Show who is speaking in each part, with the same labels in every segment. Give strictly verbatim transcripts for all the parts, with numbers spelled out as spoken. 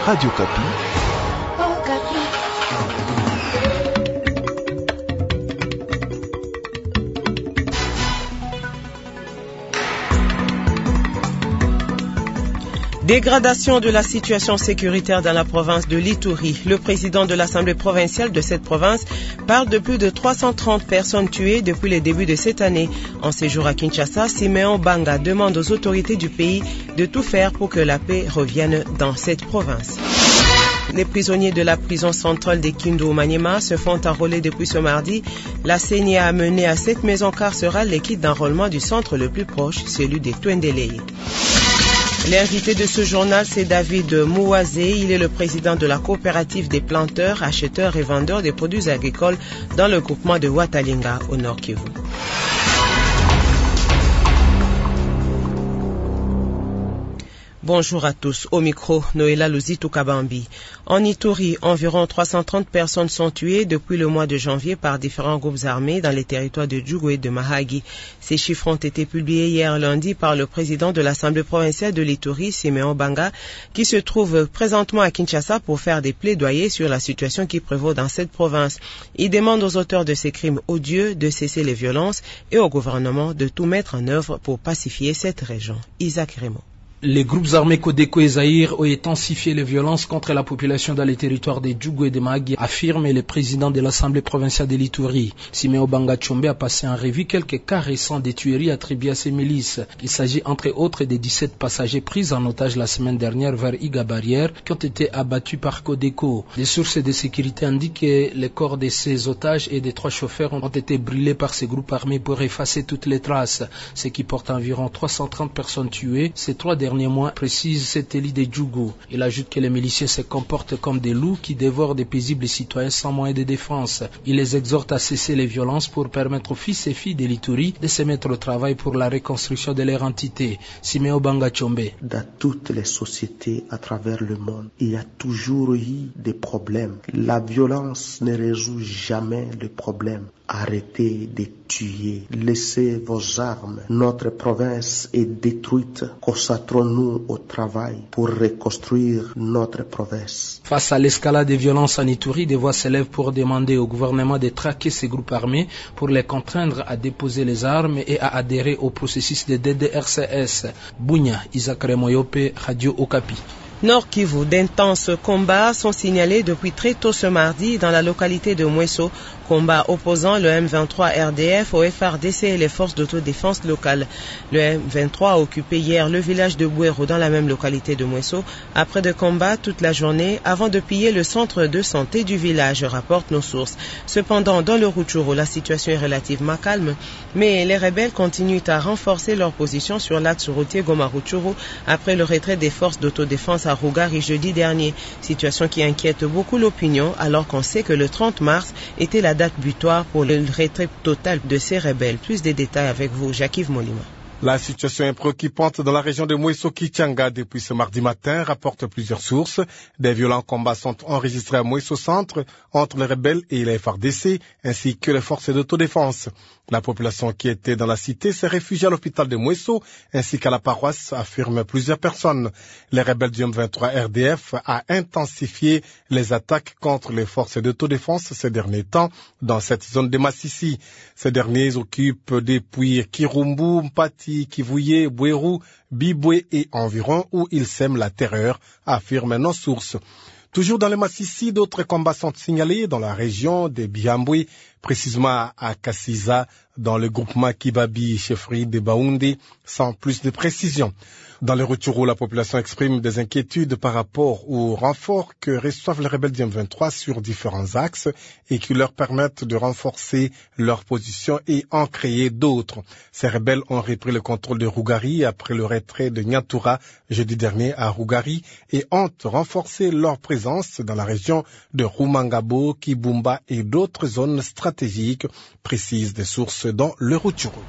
Speaker 1: Radio Kapi.
Speaker 2: Oh, Kapi.
Speaker 3: Dégradation de la situation sécuritaire dans la province de l'Ituri. Le président de l'Assemblée provinciale de cette province parle de plus de trois cent trente personnes tuées depuis le début de cette année. En séjour à Kinshasa, Siméon Banga demande aux autorités du pays de tout faire pour que la paix revienne dans cette province. Les prisonniers de la prison centrale des Kindu au Maniema se font enrôler depuis ce mardi. La C E N I A mené à cette maison carcérale l'équipe d'enrôlement du centre le plus proche, celui des Twendeleye. L'invité de ce journal, c'est David Mouazé. Il est le président de la coopérative des planteurs, acheteurs et vendeurs des produits agricoles dans le groupement de Watalinga au Nord Kivu. Bonjour à tous. Au micro, Noéla Luzitu Kabambi. En Ituri, environ trois cent trente personnes sont tuées depuis le mois de janvier par différents groupes armés dans les territoires de Djougou et de Mahagi. Ces chiffres ont été publiés hier lundi par le président de l'Assemblée provinciale de l'Ituri, Siméon Banga, qui se trouve présentement à Kinshasa pour faire des plaidoyers sur la situation qui prévaut dans cette province. Il demande aux auteurs de ces crimes odieux de cesser les violences et au gouvernement de tout mettre en œuvre pour pacifier cette région. Isaac Raymond.
Speaker 4: Les groupes armés Kodeko et Zaïre ont intensifié les violences contre la population dans les territoires de Djougou et de Mahagi, affirme le président de l'Assemblée provinciale de l'Ituri. Siméon Banga Tchombe a passé en revue quelques cas récents de tueries attribuées à ces milices. Il s'agit entre autres des dix-sept passagers pris en otage la semaine dernière vers Iga Barrière qui ont été abattus par Kodeko. Des sources de sécurité indiquent que les corps de ces otages et des trois chauffeurs ont été brûlés par ces groupes armés pour effacer toutes les traces, ce qui porte environ trois cent trente personnes tuées. Ces trois derniers mois, précise cet élit de Djougou. Il ajoute que les miliciens se comportent comme des loups qui dévorent des paisibles citoyens sans moyens de défense. Il les exhorte à cesser les violences pour permettre aux fils et filles de l'Ituri de se mettre au travail pour la reconstruction de leur entité. Siméon Banga Tchombe.
Speaker 5: Dans toutes les sociétés à travers le monde, il y a toujours eu des problèmes. La violence ne résout jamais le problème. Arrêtez de tuer, laissez vos armes. Notre province est détruite. Concentrons-nous au travail pour reconstruire notre province.
Speaker 4: Face à l'escalade des violences en Ituri, des voix s'élèvent pour demander au gouvernement de traquer ces groupes armés pour les contraindre à déposer les armes et à adhérer au processus de D D R C S. Bounia, Isaac Remoyope, Radio Okapi.
Speaker 3: Nord Kivu, d'intenses combats sont signalés depuis très tôt ce mardi dans la localité de Mweso, combat opposant le M vingt-trois R D F au F R D C et les forces d'autodéfense locales. Le M vingt-trois a occupé hier le village de Bouero dans la même localité de Mweso, après de combats toute la journée avant de piller le centre de santé du village, rapportent nos sources. Cependant, dans le Rutshuru, la situation est relativement calme, mais les rebelles continuent à renforcer leur position sur l'axe routier Goma-Rutshuru après le retrait des forces d'autodéfense à Rougari jeudi dernier, situation qui inquiète beaucoup l'opinion alors qu'on sait que le trente mars était la date butoir pour le retrait total de ces rebelles. Plus de détails avec vous, Jacques-Yves Molima.
Speaker 6: La situation est préoccupante dans la région de Mweso-Kichanga depuis ce mardi matin, rapportent plusieurs sources. Des violents combats sont enregistrés à Mweso-Centre entre les rebelles et les F R D C, ainsi que les forces d'autodéfense. La population qui était dans la cité s'est réfugiée à l'hôpital de Mweso, ainsi qu'à la paroisse, affirment plusieurs personnes. Les rebelles du M vingt-trois R D F a intensifié les attaques contre les forces d'autodéfense ces derniers temps dans cette zone de Massissi. Ces derniers occupent depuis Kirumbu, Mpati, Kivuye, Bweru, Bibwe et environ où ils sèment la terreur, affirment nos sources. Toujours dans le Massissi, d'autres combats sont signalés dans la région de Biambwe, précisément à Kassiza, dans le groupement Kibabi, chefferie de Baoundé, sans plus de précision. Dans le Rutshuru, la population exprime des inquiétudes par rapport au renfort que reçoivent les rebelles du M vingt-trois sur différents axes et qui leur permettent de renforcer leur position et en créer d'autres. Ces rebelles ont repris le contrôle de Rougari après le retrait de Nyatura jeudi dernier à Rougari et ont renforcé leur présence dans la région de Rumangabo, Kibumba et d'autres zones stratégiques, précisent des sources dans le Rutshuru.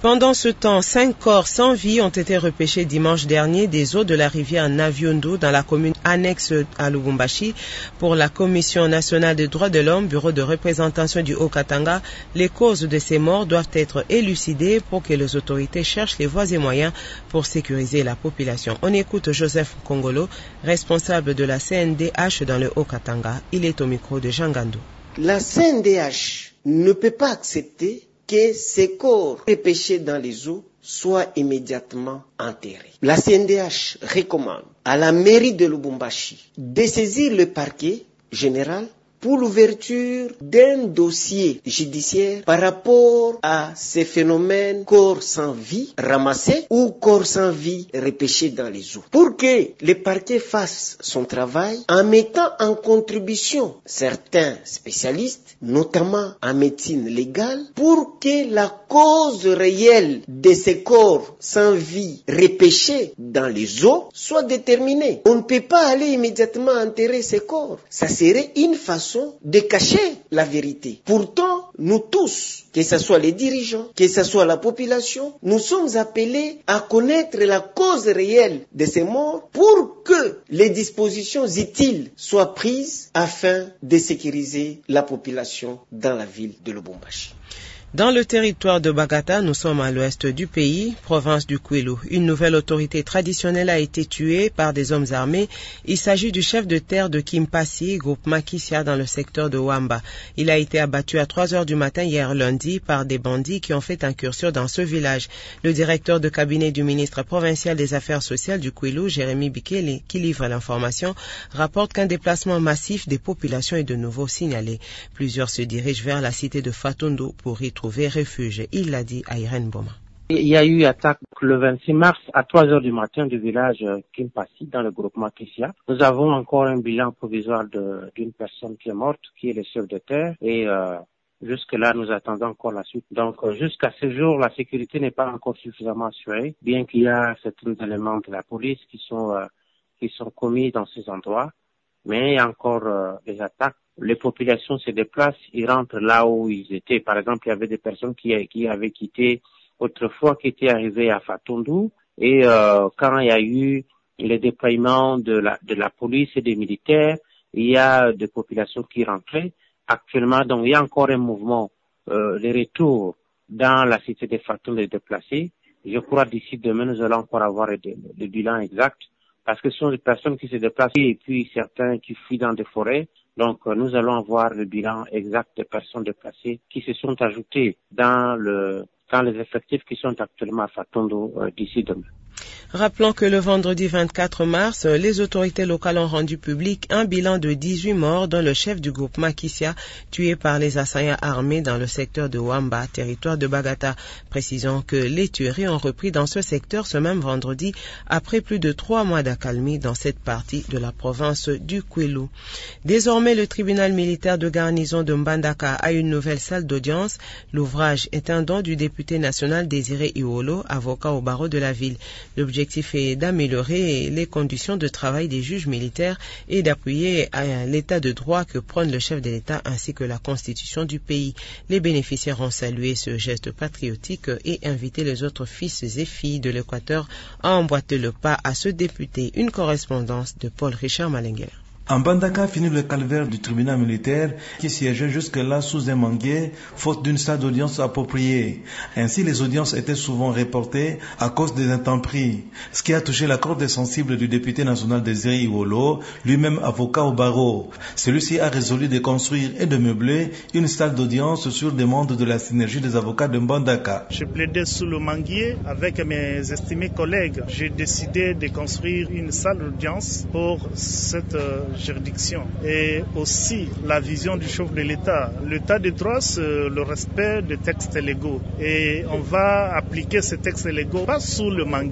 Speaker 3: Pendant ce temps, cinq corps sans vie ont été repêchés dimanche dernier des eaux de la rivière Naviondo dans la commune annexe à Lubumbashi. Pour la Commission nationale des droits de l'homme, bureau de représentation du Haut-Katanga, les causes de ces morts doivent être élucidées pour que les autorités cherchent les voies et moyens pour sécuriser la population. On écoute Joseph Kongolo, responsable de la C N D H dans le Haut-Katanga. Il est au micro de Jean Gandou.
Speaker 1: La C N D H ne peut pas accepter que ces corps repêchés dans les eaux soient immédiatement enterrés. La C N D H recommande à la mairie de Lubumbashi de saisir le parquet général pour l'ouverture d'un dossier judiciaire par rapport à ces phénomènes corps sans vie ramassés ou corps sans vie repêchés dans les eaux. Pour que le parquet fasse son travail en mettant en contribution certains spécialistes, notamment en médecine légale, pour que la cause réelle de ces corps sans vie repêchés dans les eaux soit déterminée. On ne peut pas aller immédiatement enterrer ces corps. Ça serait une façon de cacher la vérité. Pourtant, nous tous, que ce soit les dirigeants, que ce soit la population, nous sommes appelés à connaître la cause réelle de ces morts pour que les dispositions utiles soient prises afin de sécuriser la population dans la ville de Lubumbashi.
Speaker 3: Dans le territoire de Bagata, nous sommes à l'ouest du pays, province du Kwilu. Une nouvelle autorité traditionnelle a été tuée par des hommes armés. Il s'agit du chef de terre de Kimpasi, groupe Makissia dans le secteur de Wamba. Il a été abattu à trois heures du matin hier lundi par des bandits qui ont fait incursion dans ce village. Le directeur de cabinet du ministre provincial des Affaires sociales du Kwilu, Jérémy Bikele, qui livre l'information, rapporte qu'un déplacement massif des populations est de nouveau signalé. Plusieurs se dirigent vers la cité de Fatundu pour y trouver refuge. Il l'a dit à Irène Boma.
Speaker 7: Il y a eu attaque le vingt-six mars à trois heures du matin du village Kimpasi dans le groupe Makissia. Nous avons encore un bilan provisoire de, d'une personne qui est morte, qui est le chef de terre, et euh, jusque-là, nous attendons encore la suite. Donc, euh, jusqu'à ce jour, la sécurité n'est pas encore suffisamment assurée, bien qu'il y a certains éléments de la police qui sont euh, qui sont commis dans ces endroits, mais il y a encore euh, des attaques. Les populations se déplacent, ils rentrent là où ils étaient. Par exemple, il y avait des personnes qui, qui avaient quitté autrefois, qui étaient arrivées à Fatundu. Et euh, quand il y a eu le déploiement de la, de la police et des militaires, il y a des populations qui rentraient. Actuellement, donc, il y a encore un mouvement, euh, de retour dans la cité de Fatundu déplacés. Je crois d'ici demain, nous allons encore avoir le, le bilan exact, parce que ce sont des personnes qui se déplacent et puis certains qui fuient dans des forêts. Donc, nous allons avoir le bilan exact des personnes déplacées qui se sont ajoutées dans le dans les effectifs qui sont actuellement à Fatundu euh, d'ici demain.
Speaker 3: Rappelons que le vendredi vingt-quatre mars, les autorités locales ont rendu public un bilan de dix-huit morts, dont le chef du groupe Makissia, tué par les assaillants armés dans le secteur de Wamba, territoire de Bagata. Précisons que les tueries ont repris dans ce secteur ce même vendredi, après plus de trois mois d'accalmie dans cette partie de la province du Kwilu. Désormais, le tribunal militaire de garnison de Mbandaka a une nouvelle salle d'audience. L'ouvrage est un don du député national Désiré Iwolo, avocat au barreau de la ville. L'objectif est d'améliorer les conditions de travail des juges militaires et d'appuyer l'état de droit que prône le chef de l'État ainsi que la constitution du pays. Les bénéficiaires ont salué ce geste patriotique et invité les autres fils et filles de l'Équateur à emboîter le pas à ce député. Une correspondance de Paul Richard Malenguer.
Speaker 8: En Mbandaka finit le calvaire du tribunal militaire qui siégeait jusque-là sous un manguier, faute d'une salle d'audience appropriée. Ainsi, les audiences étaient souvent reportées à cause des intempéries, ce qui a touché la corde sensible du député national Désiré Iwolo, lui-même avocat au barreau. Celui-ci a résolu de construire et de meubler une salle d'audience sur demande de la synergie des avocats de Mbandaka.
Speaker 9: Je plaidais sous le manguier avec mes estimés collègues. J'ai décidé de construire une salle d'audience pour cette juridiction et aussi la vision du chef de l'État. L'état de droit, c'est le respect des textes légaux et on va appliquer ces textes légaux pas sous le manguier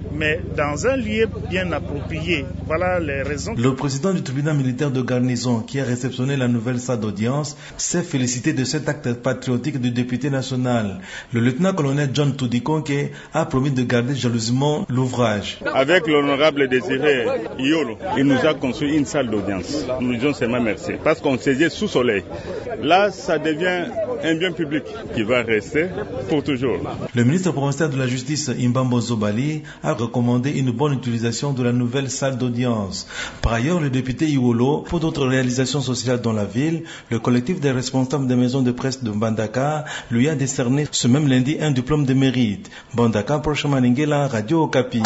Speaker 9: mais dans un lieu bien approprié. Voilà les raisons.
Speaker 8: Le président du tribunal militaire de garnison, qui a réceptionné la nouvelle salle d'audience, s'est félicité de cet acte patriotique du député national. Le lieutenant-colonel John Tudikonke a promis de garder jalousement l'ouvrage.
Speaker 10: Avec l'honorable Désiré Iolo, il nous a construit une salle d'audience. Nous disons seulement merci, parce qu'on siégeait sous soleil. Là, ça devient un bien public qui va rester pour toujours.
Speaker 8: Le ministre provincial de la Justice, Imbambo Zobali, a recommandé une bonne utilisation de la nouvelle salle d'audience. Par ailleurs, le député Iolo, pour d'autres réalisations sociales dans la ville, le collectif des responsables des maisons de presse de Mbandaka lui a décerné ce même lundi un diplôme de mérite. Mbandaka, prochainement Ningela, Radio Okapi.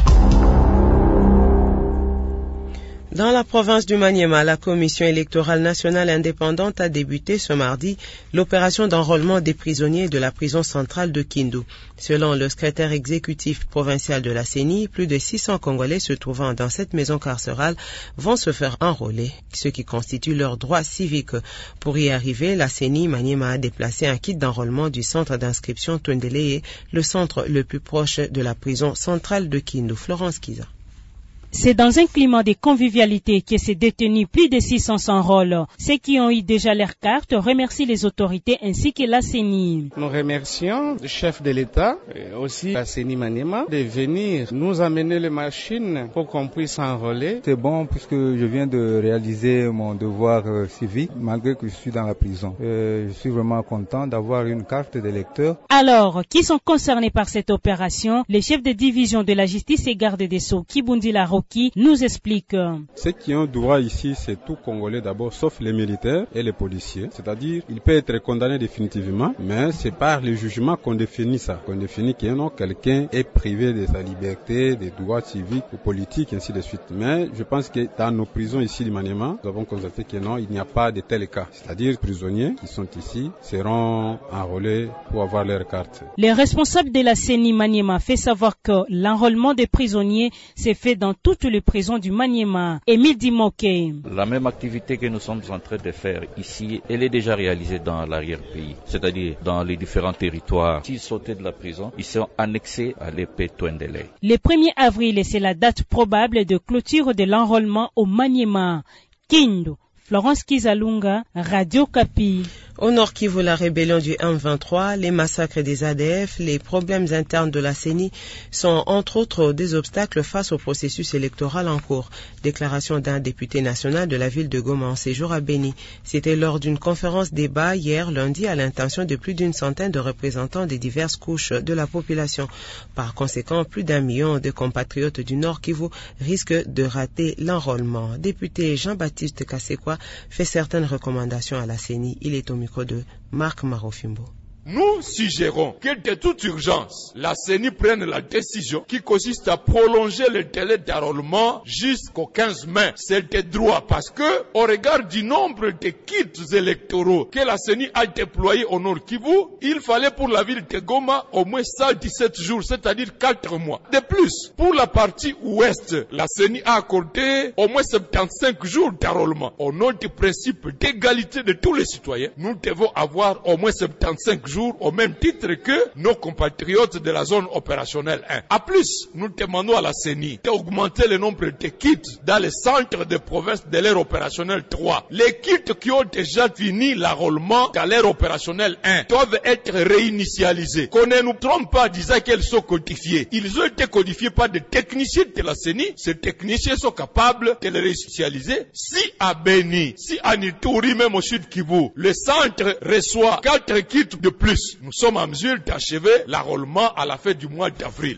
Speaker 3: Dans la province du Maniema, la Commission électorale nationale indépendante a débuté ce mardi l'opération d'enrôlement des prisonniers de la prison centrale de Kindu. Selon le secrétaire exécutif provincial de la C E N I, plus de six cents Congolais se trouvant dans cette maison carcérale vont se faire enrôler, ce qui constitue leur droit civique. Pour y arriver, la C E N I Maniema a déplacé un kit d'enrôlement du centre d'inscription Twendeleye, le centre le plus proche de la prison centrale de Kindu. Florence Kiza.
Speaker 11: C'est dans un climat de convivialité que ces détenus, plus de six cents, s'enrôlent. Ceux qui ont eu déjà leur carte remercient les autorités ainsi que la C E N I.
Speaker 12: Nous remercions le chef de l'État et aussi la C E N I Maniema de venir nous amener les machines pour qu'on puisse s'enrôler.
Speaker 13: C'est bon puisque je viens de réaliser mon devoir euh, civique malgré que je suis dans la prison. Euh, je suis vraiment content d'avoir une carte d'électeur.
Speaker 11: Alors, qui sont concernés par cette opération? Les chefs de division de la justice et garde des Sceaux, Kibundi Laro, qui nous explique.
Speaker 13: Ceux qui ont droit ici, c'est tout Congolais d'abord, sauf les militaires et les policiers. C'est-à-dire, il peut être condamné définitivement, mais c'est par le jugement qu'on définit ça. Qu'on définit que non, quelqu'un est privé de sa liberté, des droits civiques ou politiques, ainsi de suite. Mais je pense que dans nos prisons ici du Maniema, nous avons constaté que non, il n'y a pas de tel cas. C'est-à-dire, les prisonniers qui sont ici seront enrôlés pour avoir leur carte.
Speaker 11: Les responsables de la C E N I Maniema fait savoir que l'enrôlement des prisonniers s'est fait dans toutes les prisons du Maniema. Émile Dimoké.
Speaker 14: La même activité que nous sommes en train de faire ici, elle est déjà réalisée dans l'arrière-pays, c'est-à-dire dans les différents territoires. S'ils sautaient de la prison, ils sont annexés à l'épée Twendeleye.
Speaker 11: Le premier avril, c'est la date probable de clôture de l'enrôlement au Maniema. Kindu. Florence Kizalunga, Radio Kapi.
Speaker 3: Au Nord Kivu, la rébellion du M vingt-trois, les massacres des A D F, les problèmes internes de la C E N I sont entre autres des obstacles face au processus électoral en cours. Déclaration d'un député national de la ville de Goma en séjour à Beni. C'était lors d'une conférence débat hier lundi à l'intention de plus d'une centaine de représentants des diverses couches de la population. Par conséquent, plus d'un million de compatriotes du Nord Kivu risquent de rater l'enrôlement. Député Jean-Baptiste Kasekwa fait certaines recommandations à la C E N I. Il est au micro de Marc Marofimbo.
Speaker 15: Nous suggérons que de toute urgence, la C E N I prenne la décision qui consiste à prolonger le délai d'enrôlement jusqu'au quinze mai. C'est des droits parce que, au regard du nombre de kits électoraux que la C E N I a déployés au Nord Kivu, il fallait pour la ville de Goma au moins cent dix-sept jours, c'est-à-dire quatre mois. De plus, pour la partie ouest, la C E N I a accordé au moins soixante-quinze jours d'enrôlement. Au nom du principe d'égalité de tous les citoyens, nous devons avoir au moins soixante-quinze jours au même titre que nos compatriotes de la zone opérationnelle un. A plus, nous demandons à la C E N I d'augmenter le nombre de kits dans les centres de province de l'ère opérationnelle trois. Les kits qui ont déjà fini l'enrôlement dans l'ère opérationnelle un doivent être réinitialisés. Qu'on ne nous trompe pas en disant qu'elles sont codifiées. Ils ont été codifiés par des techniciens de la C E N I. Ces techniciens sont capables de les réinitialiser. Si à Beni, si à Nituri, même au sud Kivu, le centre reçoit quatre kits de plus, nous sommes en mesure d'achever l'enrôlement à la fin du mois d'avril.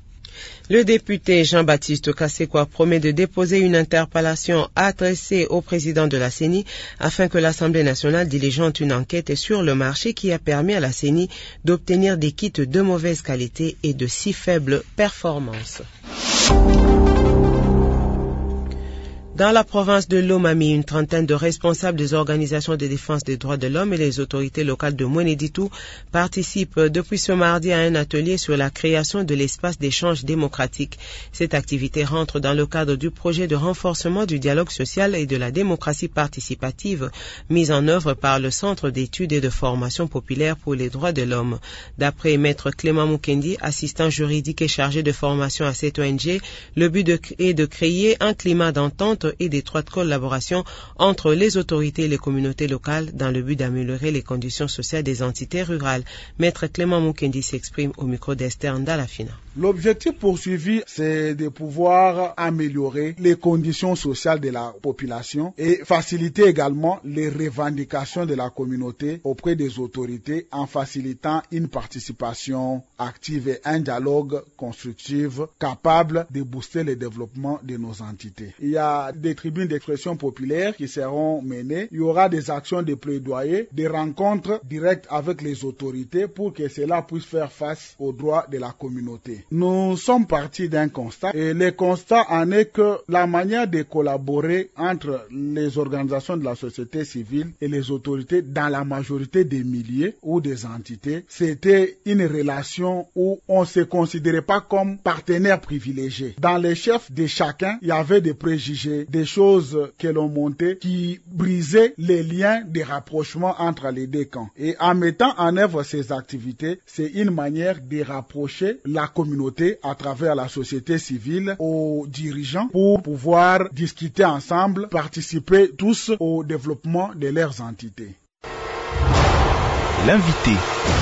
Speaker 3: Le député Jean-Baptiste Kasekwa promet de déposer une interpellation adressée au président de la C E N I afin que l'Assemblée nationale diligente une enquête sur le marché qui a permis à la C E N I d'obtenir des kits de mauvaise qualité et de si faible performance. Dans la province de Lomami, une trentaine de responsables des organisations de défense des droits de l'homme et les autorités locales de Mweneditu participent depuis ce mardi à un atelier sur la création de l'espace d'échange démocratique. Cette activité rentre dans le cadre du projet de renforcement du dialogue social et de la démocratie participative mis en œuvre par le Centre d'études et de formation populaire pour les droits de l'homme. D'après Maître Clément Mukendi, assistant juridique et chargé de formation à cette O N G, le but de, est de créer un climat d'entente et d'étroite collaboration entre les autorités et les communautés locales dans le but d'améliorer les conditions sociales des entités rurales. Maître Clément Mukendi s'exprime au micro d'Esther Ndalafina.
Speaker 16: L'objectif poursuivi, c'est de pouvoir améliorer les conditions sociales de la population et faciliter également les revendications de la communauté auprès des autorités en facilitant une participation active et un dialogue constructif capable de booster le développement de nos entités. Il y a des tribunes d'expression populaire qui seront menées. Il y aura des actions de plaidoyer, des rencontres directes avec les autorités pour que cela puisse faire face aux droits de la communauté. Nous sommes partis d'un constat et le constat en est que la manière de collaborer entre les organisations de la société civile et les autorités dans la majorité des milieux ou des entités, c'était une relation où on ne se considérait pas comme partenaire privilégié. Dans les chefs de chacun, il y avait des préjugés, des choses que l'on montait qui brisaient les liens de rapprochement entre les deux camps. Et en mettant en œuvre ces activités, c'est une manière de rapprocher la communauté à travers la société civile aux dirigeants pour pouvoir discuter ensemble, participer tous au développement de leurs entités.
Speaker 17: L'invité.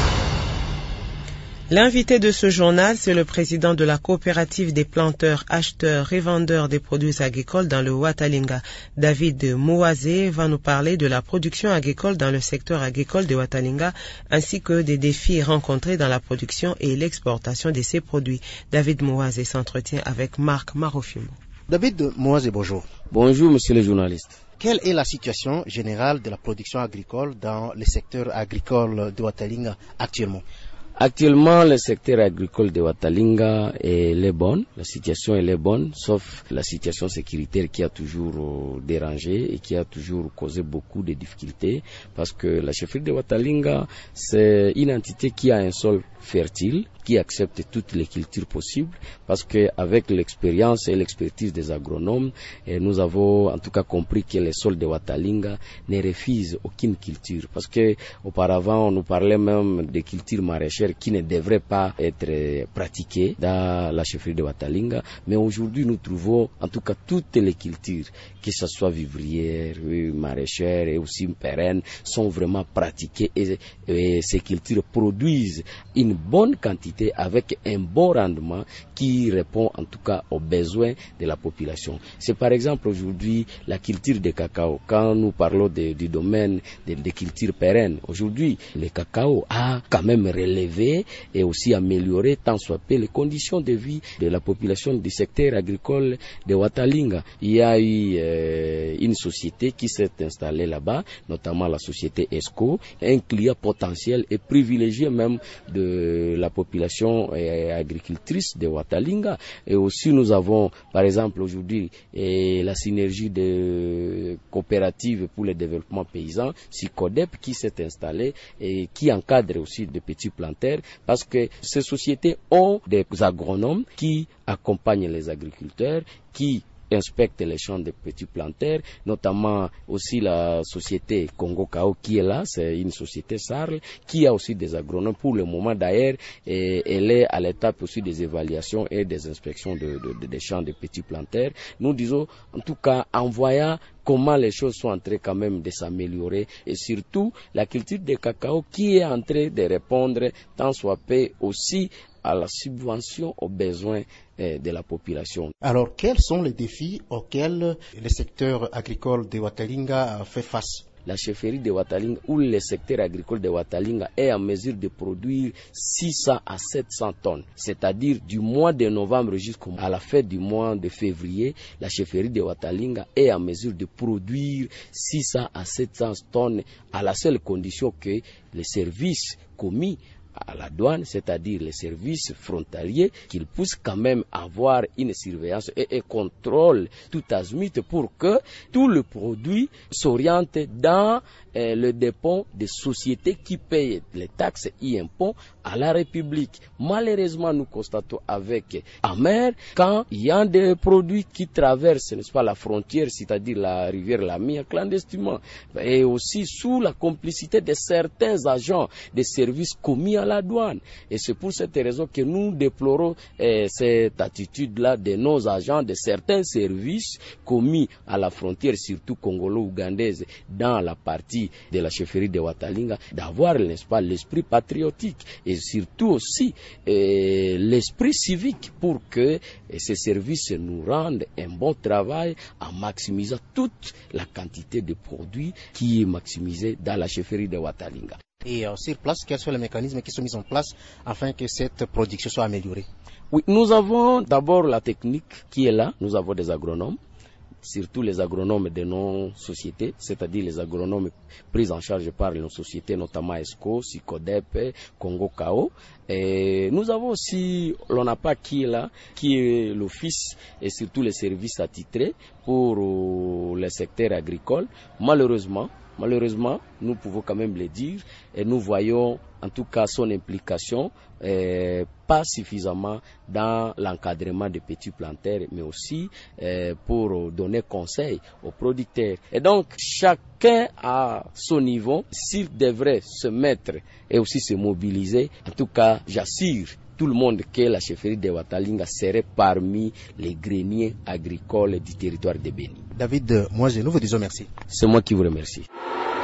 Speaker 3: L'invité de ce journal, c'est le président de la coopérative des planteurs, acheteurs et vendeurs des produits agricoles dans le Watalinga. David Mouazé va nous parler de la production agricole dans le secteur agricole de Watalinga ainsi que des défis rencontrés dans la production et l'exportation de ces produits. David Mouazé s'entretient avec Marc Marofimo.
Speaker 18: David Mouazé, bonjour.
Speaker 19: Bonjour, monsieur le journaliste.
Speaker 18: Quelle est la situation générale de la production agricole dans le secteur agricole de Watalinga actuellement?
Speaker 19: Actuellement, le secteur agricole de Watalinga est bonne, la situation elle est bonne, sauf la situation sécuritaire qui a toujours dérangé et qui a toujours causé beaucoup de difficultés, parce que la chefferie de Watalinga, c'est une entité qui a un sol fertile, qui accepte toutes les cultures possibles, parce que avec l'expérience et l'expertise des agronomes, et nous avons en tout cas compris que les sols de Watalinga ne refusent aucune culture, parce que auparavant on nous parlait même des cultures maraîchères qui ne devraient pas être pratiquées dans la chefferie de Watalinga, mais aujourd'hui nous trouvons en tout cas toutes les cultures, que ce soit vivrières, maraîchères et aussi pérennes, sont vraiment pratiquées et, et ces cultures produisent une bonne quantité avec un bon rendement qui répond en tout cas aux besoins de la population. C'est par exemple aujourd'hui la culture de cacao. Quand nous parlons de, du domaine des de cultures pérennes, aujourd'hui le cacao a quand même relevé et aussi amélioré tant soit peu les conditions de vie de la population du secteur agricole de Watalinga. Il y a eu euh, une société qui s'est installée là-bas, notamment la société ESCO, un client potentiel et privilégié même de la population euh, agricultrice de Watalinga. Et aussi nous avons par exemple aujourd'hui euh, la synergie de coopératives pour le développement paysan, SICODEP, qui s'est installée et qui encadre aussi de petits planteurs, parce que ces sociétés ont des agronomes qui accompagnent les agriculteurs, qui inspecte les champs des petits planteurs, notamment aussi la société Congo Cao qui est là, c'est une société S A R L, qui a aussi des agronomes pour le moment d'ailleurs, et elle est à l'étape aussi des évaluations et des inspections de, de, de, des champs des petits planteurs. Nous disons, en tout cas, en voyant comment les choses sont en train quand même de s'améliorer, et surtout la culture de cacao qui est en train de répondre tant soit peu aussi à la subvention aux besoins eh, de la population.
Speaker 18: Alors, quels sont les défis auxquels le secteur agricole de Watalinga fait face?
Speaker 19: La chefferie de Watalinga ou le secteur agricole de Watalinga est en mesure de produire six cents à sept cents tonnes. C'est-à-dire du mois de novembre jusqu'à la fin du mois de février, la chefferie de Watalinga est en mesure de produire six cents à sept cents tonnes à la seule condition que les services commis à la douane, c'est-à-dire les services frontaliers, qu'ils puissent quand même avoir une surveillance et un contrôle tout azimut pour que tout le produit s'oriente dans euh, le dépôt des sociétés qui payent les taxes et impôts à la République. Malheureusement, nous constatons avec amer quand il y a des produits qui traversent, n'est-ce pas, la frontière, c'est-à-dire la rivière Lamy, clandestinement, et aussi sous la complicité de certains agents des services commis à la douane. Et c'est pour cette raison que nous déplorons eh, cette attitude-là de nos agents de certains services commis à la frontière, surtout congolo-ougandaise, dans la partie de la chefferie de Watalinga, d'avoir, n'est-ce pas, l'esprit patriotique et surtout aussi eh, l'esprit civique pour que eh, ces services nous rendent un bon travail en maximisant toute la quantité de produits qui est maximisée dans la chefferie de Watalinga.
Speaker 18: Et euh, sur place, quels sont les mécanismes qui sont mis en place afin que cette production soit améliorée?
Speaker 19: Oui, nous avons d'abord la technique qui est là, nous avons des agronomes, surtout les agronomes de nos sociétés, c'est-à-dire les agronomes pris en charge par nos sociétés, notamment ESCO, SICODEP, Congo K O. Et nous avons aussi l'ONAPA qui est là, qui est l'office et surtout les services attitrés pour euh, le secteur agricole. Malheureusement, Malheureusement, nous pouvons quand même le dire, et nous voyons en tout cas son implication euh, pas suffisamment dans l'encadrement des petits planteurs, mais aussi euh, pour donner conseil aux producteurs. Et donc, chacun à son niveau, s'il devrait se mettre et aussi se mobiliser, en tout cas, j'assure tout le monde que la chefferie de Watalinga serait parmi les greniers agricoles du territoire de Béni.
Speaker 18: David, moi je nous vous disons merci.
Speaker 19: C'est moi qui vous remercie.